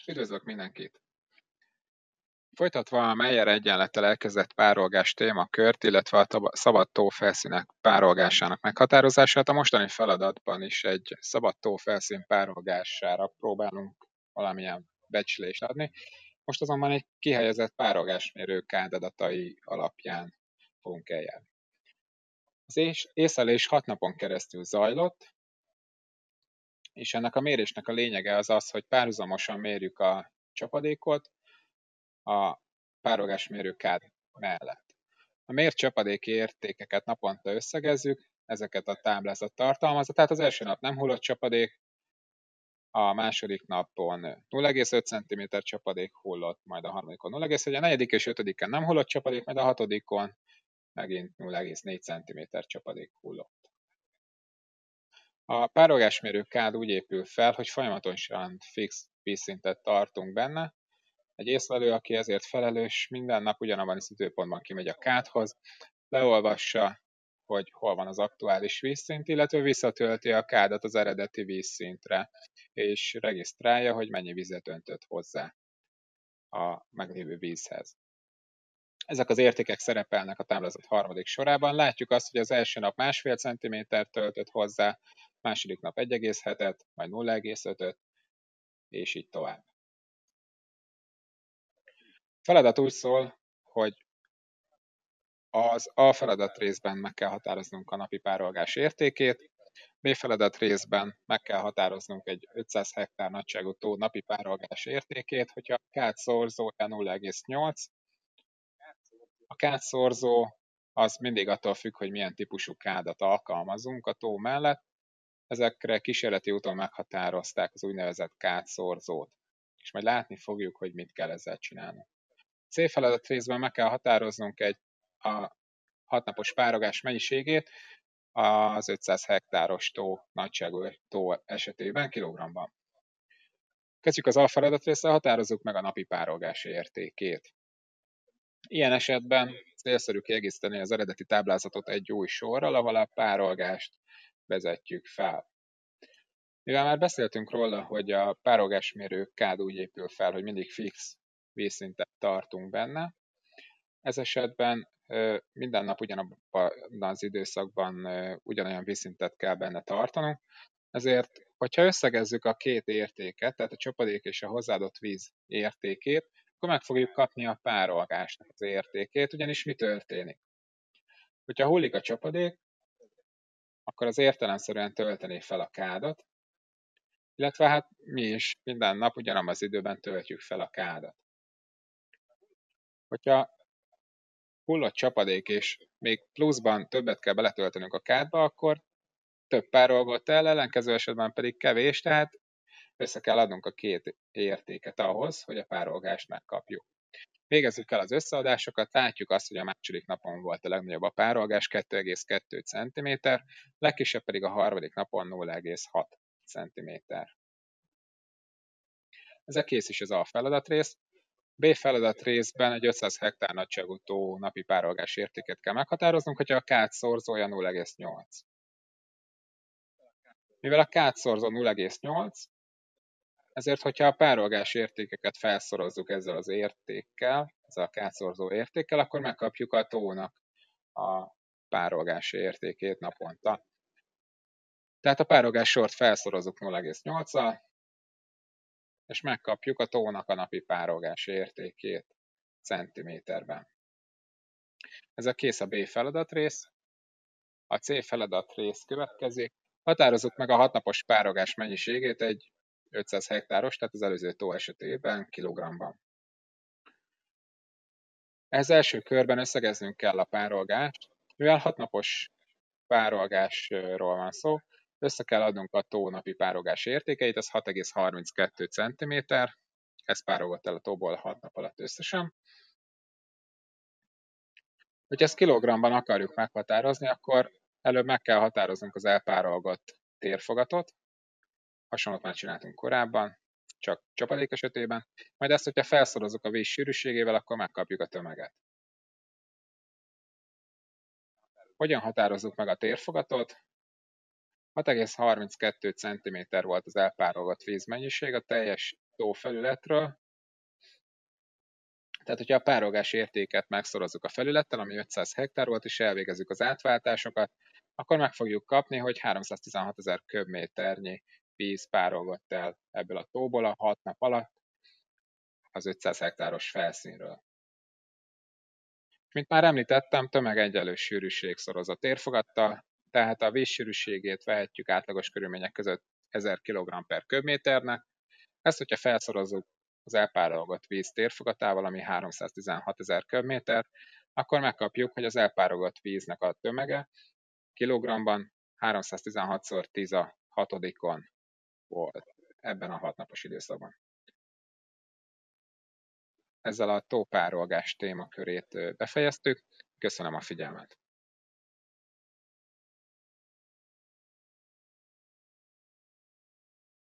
Üdvözlök mindenkit! Folytatva a Meyer egyenlettel elkezdett párolgás témakört, illetve a szabad tófelszínek párolgásának meghatározását, a mostani feladatban is egy szabad tófelszín párolgására próbálunk valamilyen becslést adni. Most azonban egy kihelyezett párolgásmérő kád-adatai alapján fogunk eljárni. Az észlelés 6 napon keresztül zajlott, és ennek a mérésnek a lényege az, hogy párhuzamosan mérjük a csapadékot a párolgásmérő kád mellett. A mért csapadéki értékeket naponta összegezzük, ezeket a táblázat tartalmazza, tehát az első nap nem hullott csapadék, a második napon 0,5 cm csapadék hullott, majd a harmadikon 0,1, a negyedik és ötödiken nem hullott csapadék, majd a hatodikon megint 0,4 cm csapadék hullott. A párolgásmérő kád úgy épül fel, hogy folyamatosan fix vízszintet tartunk benne. Egy észlelő, aki ezért felelős, minden nap ugyanabban az időpontban kimegy a kádhoz, leolvassa, hogy hol van az aktuális vízszint, illetve visszatölti a kádat az eredeti vízszintre, és regisztrálja, hogy mennyi vizet öntött hozzá a meglévő vízhez. Ezek az értékek szerepelnek a táblázat harmadik sorában. Látjuk azt, hogy az első nap 1,5 cm töltött hozzá, második nap 1,7-et, majd 0,5-öt, és így tovább. A feladat úgy szól, hogy az A feladat részben meg kell határoznunk a napi párolgás értékét, B feladat részben meg kell határoznunk egy 500 hektár nagyságú tó napi párolgás értékét, hogyha a kád szorzója 0,8. A kád szorzó az mindig attól függ, hogy milyen típusú kádat alkalmazunk a tó mellett. Ezekre kísérleti úton meghatározták az úgynevezett kádszorzót, és majd látni fogjuk, hogy mit kell ezzel csinálni. C feladat részben meg kell határoznunk a 6 napos párolgás mennyiségét az 500 hektáros tó nagyságú tó esetében kilogramban. Kezdjük az A feladat résszel, határozzuk meg a napi párolgás értékét. Ilyen esetben célszerű kiegészíteni az eredeti táblázatot egy új sorral, ahol a párolgást vezetjük fel. Mivel már beszéltünk róla, hogy a párolgásmérő kád úgy épül fel, hogy mindig fix vízszintet tartunk benne, ez esetben minden nap ugyanabban az időszakban ugyanolyan vízszintet kell benne tartanunk, ezért, hogyha összegezzük a két értéket, tehát a csapadék és a hozzáadott víz értékét, akkor meg fogjuk kapni a párolgásnak az értékét, ugyanis mi történik? Hogyha hullik a csapadék, akkor az értelemszerűen tölteni fel a kádat, illetve hát mi is minden nap ugyanabban az időben töltjük fel a kádat. Hogyha hullott csapadék, és még pluszban többet kell beletöltenünk a kádba, akkor több párolgott el, ellenkező esetben pedig kevés, tehát össze kell adnunk a két értéket ahhoz, hogy a párolgást megkapjuk. Végezzük el az összeadásokat, látjuk azt, hogy a második napon volt a legnagyobb a párolgás, 2,2 cm, legkisebb pedig a harmadik napon 0,6 cm. Ezzel kész is az A feladatrész. B feladat részben egy 500 hektár nagyságú tó napi párolgás értéket kell meghatároznunk, hogyha a kád szorzója 0,8. Mivel a kád szorzó 0,8, ezért, hogyha a párolgás értékeket felszorozzuk ezzel az értékkel, ezzel a kád szorzó értékkel, akkor megkapjuk a tónak a párolgás értékét naponta. Tehát a párolgás sort felszorozzuk 0,8-al, és megkapjuk a tónak a napi párolgás értékét centiméterben. Ez a kész a B feladatrész. A C feladatrész következik. Határozzuk meg a 6 napos párolgás mennyiségét egy 500 hektáros, tehát az előző tó esetében kilogramban. Ez első körben összegeznünk kell a párolgást, mivel 6 napos párolgásról van szó, össze kell adnunk a tó napi párolgás értékeit, az 6,32 cm, ez párolgott el a tóból 6 nap alatt összesen. Hogyha ezt kilogramban akarjuk meghatározni, akkor előbb meg kell határoznunk az elpárolgott térfogatot, hasonlót már csináltunk korábban, csak csapadék esetében, majd ezt, hogyha felszorozzuk a víz sűrűségével, akkor megkapjuk a tömeget. Hogyan határozzuk meg a térfogatot? 6,32 cm volt az elpárolgott vízmennyiség, a teljes tó felületről. Tehát, hogyha a párolgás értéket megszorozzuk a felülettel, ami 500 hektár volt, és elvégezzük az átváltásokat, akkor meg fogjuk kapni, hogy 316 000 köbméternyi víz párolgott el ebből a tóból a 6 nap alatt az 500 hektáros felszínről. Mint már említettem, tömegegyenlő sűrűség szoroz a térfogattal, tehát a vízsűrűségét vehetjük átlagos körülmények között 1000 kg per köbméternek. Ezt, hogyha felszorozzuk az elpárolgott víz térfogatával, ami 316 000 köbméter, akkor megkapjuk, hogy az elpárolgott víznek a tömege kilogramban 316x10 a hatodikon volt ebben a 6 napos időszakban. Ezzel a tópárolgás témakörét befejeztük. Köszönöm a figyelmet!